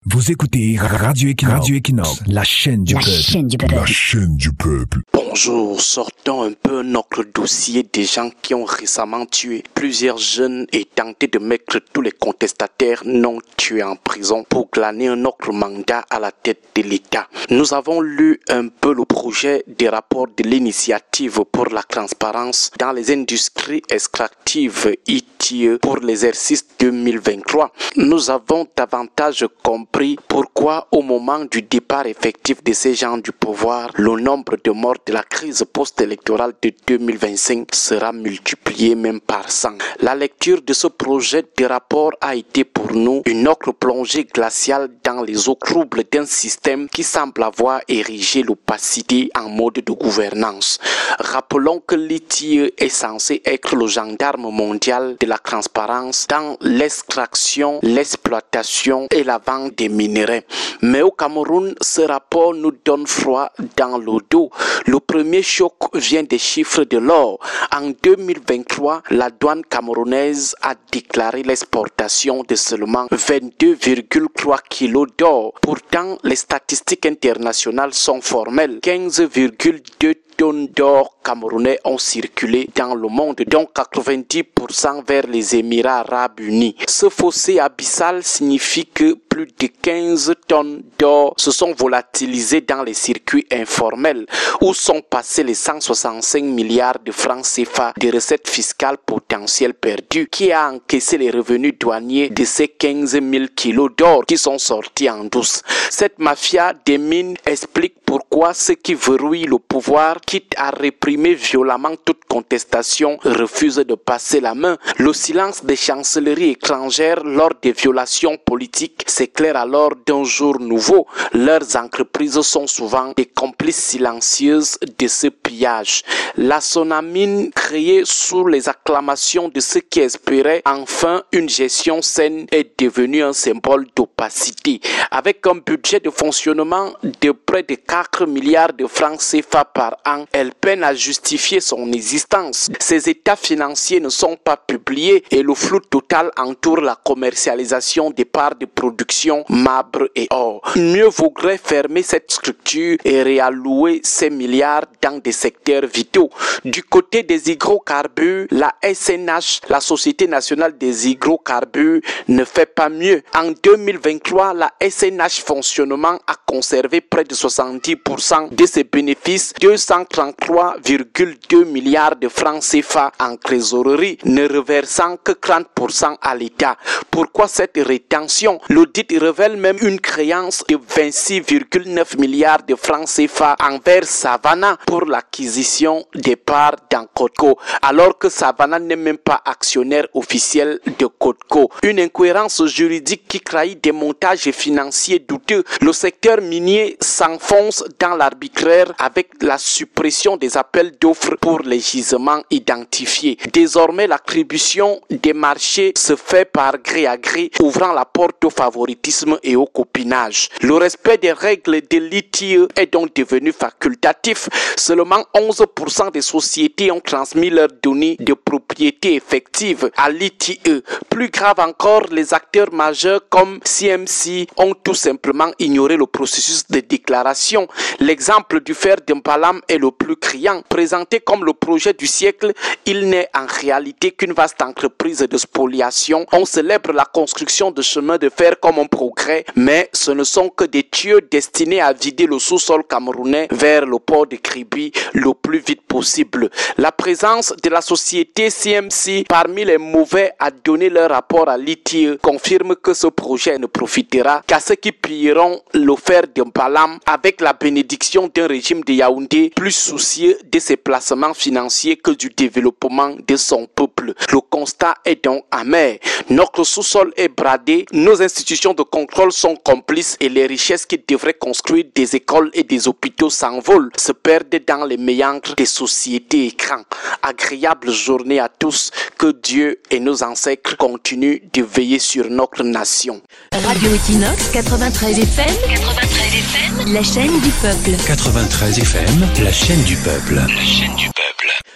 Vous écoutez Radio Equinox, la chaîne du peuple. La chaîne du peuple. Bonjour, sortons un peu notre dossier des gens qui ont récemment tué plusieurs jeunes et tenté de mettre tous les contestataires non tués en prison pour glaner un autre mandat à la tête de l'État. Nous avons lu un peu le projet des rapports de l'initiative pour la transparence dans les industries extractives ITIE pour l'exercice 2023. Nous avons davantage compris pourquoi au moment du départ effectif de ces gens du pouvoir, le nombre de morts de la crise post-électorale de 2025 sera multiplié même par 100. La lecture de ce projet de rapport a été pour nous une autre plongée glaciale dans les eaux troubles d'un système qui semble avoir érigé l'opacité en mode de gouvernance. Rappelons que l'ITIE est censé être le gendarme mondial de la transparence dans l'extraction, l'exploitation et la vente des minerais. Mais au Cameroun, ce rapport nous donne froid dans le dos. Le premier choc vient des chiffres de l'or. En 2023, la douane camerounaise a déclaré l'exportation de seulement 22,3 kilos d'or. Pourtant, les statistiques internationales sont formelles. 15,2 tonnes d'or camerounais ont circulé dans le monde, dont 90% vers les Émirats arabes unis. Ce fossé abyssal signifie que plus de 15 tonnes d'or se sont volatilisées dans les circuits informels, où sont passés les 165 milliards de francs CFA de recettes fiscales potentielles perdues, qui a encaissé les revenus douaniers de ces 15 000 kilos d'or qui sont sortis en douce. Cette mafia des mines explique pourquoi ceux qui verrouillent le pouvoir, quitte à réprimer violemment toute contestation, refusent de passer la main. Le silence des chancelleries étrangères lors des violations politiques s'éclaire alors d'un jour nouveau. Leurs entreprises sont souvent des complices silencieuses de ce pillage. La Sonamine, créée sous les acclamations de ceux qui espéraient enfin une gestion saine, est devenue un symbole d'opacité. Avec un budget de fonctionnement de près de 4 milliards de francs CFA par an, elle peine à justifier son existence. Ses états financiers ne sont pas publiés et le flou total entoure la commercialisation des parts de production marbre et or. Mieux vaudrait fermer cette structure et réallouer ces milliards dans des secteurs vitaux. Du côté des hydrocarbures, la SNH, la Société nationale des hydrocarbures, ne fait pas mieux. En 2023, la SNH Fonctionnement a conservé près de 70% de ses bénéfices, 233,2 milliards de francs CFA en trésorerie, ne reversant que 30% à l'État. Pourquoi cette rétention? L'audit révèle même une créance de 26,9 milliards de francs CFA envers Savannah pour l'acquisition des parts dans Codco, alors que Savannah n'est même pas actionnaire officiel de Codco. Une incohérence juridique qui trahit des montages financiers douteux. Le secteur minier s'enfonce dans l'arbitraire avec la suppression des appels d'offres pour les gisements identifiés. Désormais, l'attribution des marchés se fait par gré à gré, ouvrant la porte au favoritisme et au copinage. Le respect des règles de l'ITIE est donc devenu facultatif. Seulement 11% des sociétés ont transmis leurs données de propriété effective à l'ITIE. Plus grave encore, les acteurs majeurs comme CMC ont tout simplement ignoré le processus de déclaration. L'exemple du fer d'Impalam est le plus criant. Présenté comme le projet du siècle, il n'est en réalité qu'une vaste entreprise de spoliation. On célèbre la construction de chemins de fer comme un progrès, mais ce ne sont que des tuyaux destinés à vider le sous-sol camerounais vers le port de Kribi le plus vite possible. La présence de la société CMC parmi les mauvais à donner leur rapport à l'ITIE confirme que ce projet ne profitera qu'à ceux qui pilleront le fer d'Impalam avec la bénédiction d'un régime de Yaoundé plus soucieux de ses placements financiers que du développement de son peuple. Le constat est donc amer. Notre sous-sol est bradé, nos institutions de contrôle sont complices et les richesses qui devraient construire des écoles et des hôpitaux s'envolent, se perdent dans les méandres des sociétés écrans. Agréable journée à tous, que Dieu et nos ancêtres continuent de veiller sur notre nation. Radio Equinox 93 FM, la chaîne du peuple. 93 FM, la chaîne du peuple. La chaîne du peuple.